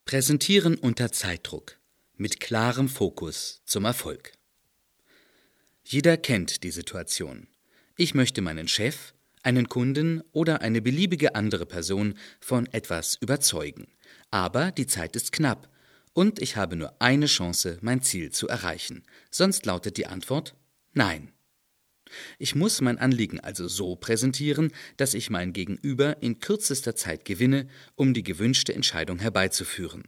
Präsentieren unter Zeitdruck. Mit klarem Fokus zum Erfolg. Jeder kennt die Situation. Ich möchte meinen Chef, einen Kunden oder eine beliebige andere Person von etwas überzeugen. Aber die Zeit ist knapp und ich habe nur eine Chance, mein Ziel zu erreichen. Sonst lautet die Antwort Nein. Ich muss mein Anliegen also so präsentieren, dass ich mein Gegenüber in kürzester Zeit gewinne, um die gewünschte Entscheidung herbeizuführen.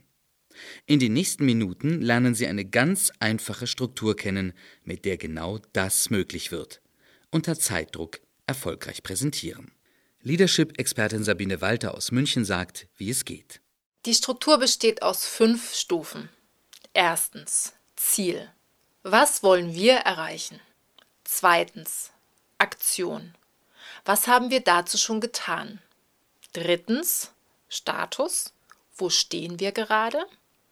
In den nächsten Minuten lernen Sie eine ganz einfache Struktur kennen, mit der genau das möglich wird. Unter Zeitdruck erfolgreich präsentieren. Leadership-Expertin Sabine Walter aus München sagt, wie es geht. Die Struktur besteht aus 5 Stufen. Erstens, Ziel. Was wollen wir erreichen? Zweitens, Aktion. Was haben wir dazu schon getan? Drittens, Status. Wo stehen wir gerade?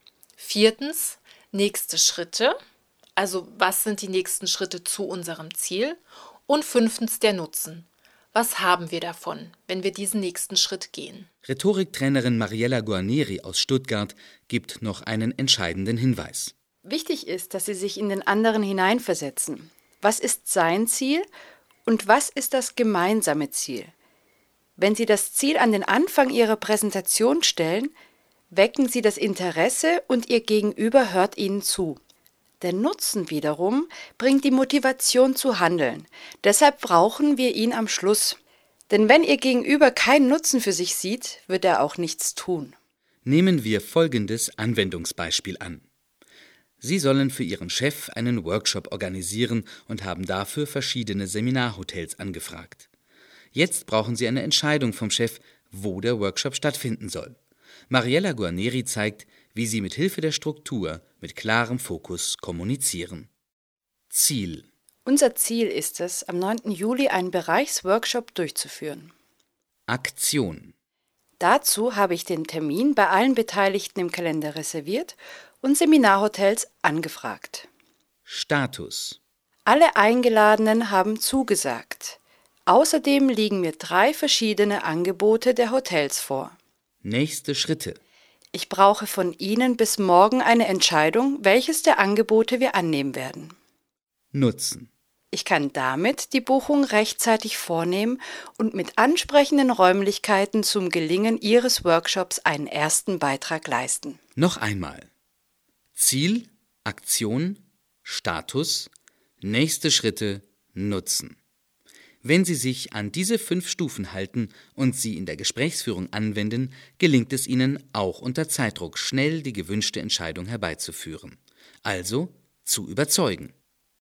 Viertens, nächste Schritte. Also was sind die nächsten Schritte zu unserem Ziel? Und 5. der Nutzen. Was haben wir davon, wenn wir diesen nächsten Schritt gehen? Rhetoriktrainerin Mariella Guarneri aus Stuttgart gibt noch einen entscheidenden Hinweis. Wichtig ist, dass Sie sich in den anderen hineinversetzen. Was ist sein Ziel und was ist das gemeinsame Ziel? Wenn Sie das Ziel an den Anfang Ihrer Präsentation stellen, wecken Sie das Interesse und Ihr Gegenüber hört Ihnen zu. Der Nutzen wiederum bringt die Motivation zu handeln. Deshalb brauchen wir ihn am Schluss. Denn wenn Ihr Gegenüber keinen Nutzen für sich sieht, wird er auch nichts tun. Nehmen wir folgendes Anwendungsbeispiel an. Sie sollen für Ihren Chef einen Workshop organisieren und haben dafür verschiedene Seminarhotels angefragt. Jetzt brauchen Sie eine Entscheidung vom Chef, wo der Workshop stattfinden soll. Mariella Guarneri zeigt, wie Sie mit Hilfe der Struktur mit klarem Fokus kommunizieren. Ziel. Unser Ziel ist es, am 9. Juli einen Bereichsworkshop durchzuführen. Aktion. Dazu habe ich den Termin bei allen Beteiligten im Kalender reserviert und Seminarhotels angefragt. Status. Alle Eingeladenen haben zugesagt. Außerdem liegen mir 3 verschiedene Angebote der Hotels vor. Nächste Schritte. Ich brauche von Ihnen bis morgen eine Entscheidung, welches der Angebote wir annehmen werden. Nutzen. Ich kann damit die Buchung rechtzeitig vornehmen und mit ansprechenden Räumlichkeiten zum Gelingen Ihres Workshops einen ersten Beitrag leisten. Noch einmal. Ziel, Aktion, Status, nächste Schritte, Nutzen. Wenn Sie sich an diese 5 Stufen halten und sie in der Gesprächsführung anwenden, gelingt es Ihnen, auch unter Zeitdruck schnell die gewünschte Entscheidung herbeizuführen. Also zu überzeugen.